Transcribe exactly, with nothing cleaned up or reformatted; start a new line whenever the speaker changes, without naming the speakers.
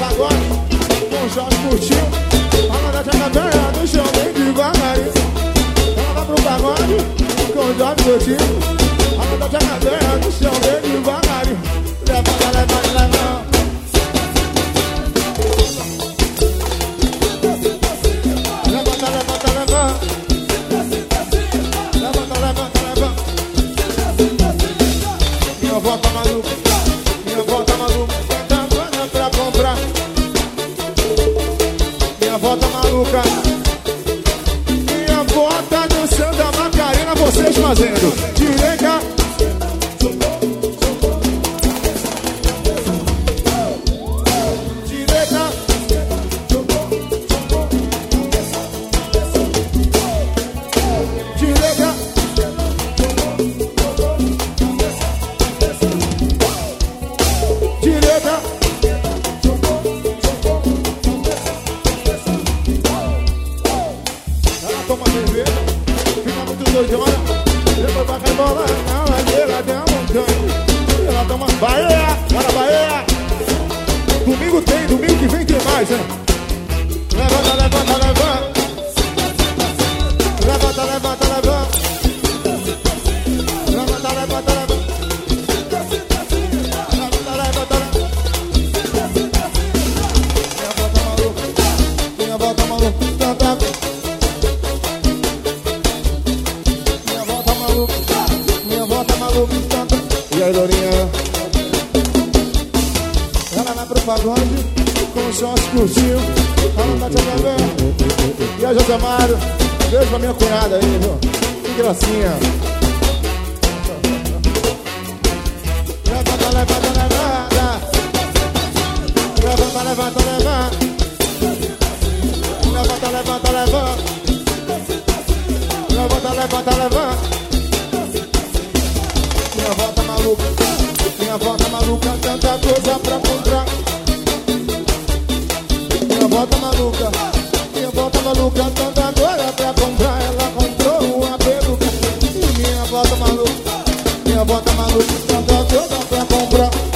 pagode com o Jorge Curtinho. Ela vai te acompanhar no chão bem devagarinho. Ela vai pro pagode com o Jorge Curtinho. Ela vai te acompanhar no chão bem devagarinho. Levanta, levanta, levanta. Levanta, levanta, levanta. Levanta, levanta, levanta. Minha avó tá maluca. Minha avó tá maluca. Tá doida pra comprar. Minha avó tá maluca. Minha avó tá no Santa Macarena. Vocês fazendo direita. Direita. Direita. Direita. Ela toma cerveja, fica muito doidona. Depois vai rebolar na ladeira da montanha. Ela toma Bahia, bora Bahia. Domingo tem, domingo que vem tem mais, né? Levanta, levanta, levanta. Levanta, levanta, levanta. Levanta, levanta, levanta. Levanta, levanta, levanta. Minha avó tá maluca. Minha avó tá maluca. Minha avó tá maluca. Minha avó tá maluca. E aí, Lourinha? Ela vai pro pagode com o Jorge Curtinho. Ela tá te acompanhando. E aí, José Mário? Beijo pra minha cunhada aí, viu? Que gracinha. Levanta, levanta, levanta. Levanta, levanta, levanta. Levanta, levanta, levanta. Levanta, levanta, levanta. Minha avó tá maluca. Minha avó tá maluca. Tanta coisa pra comprar. Minha avó tá maluca. Minha avó tá maluca, tanta coisa pra comprar. Ela comprou uma peruca. Minha avó tá maluca. Minha avó tá maluca, tanta coisa pra comprar.